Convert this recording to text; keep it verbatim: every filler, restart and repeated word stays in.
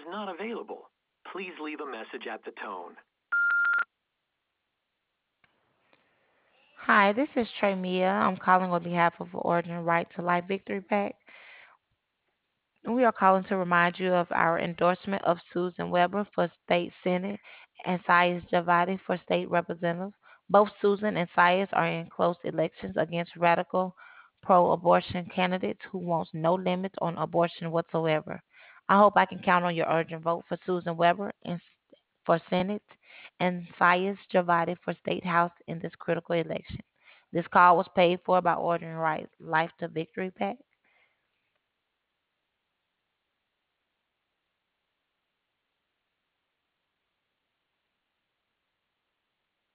not available. Please leave a message at the tone. Hi, this is Trey Mia. I'm calling on behalf of Origin Right to Life Victory Pack. We are calling to remind you of our endorsement of Susan Weber for State Senate and Sias Javadi for State Representative. Both Susan and Sias are in close elections against radical pro abortion candidates who wants no limits on abortion whatsoever. I hope I can count on your urgent vote for Susan Weber in, for Senate and Sias Javadi for State House in this critical election. This call was paid for by Ordering Right Life to Victory Pack.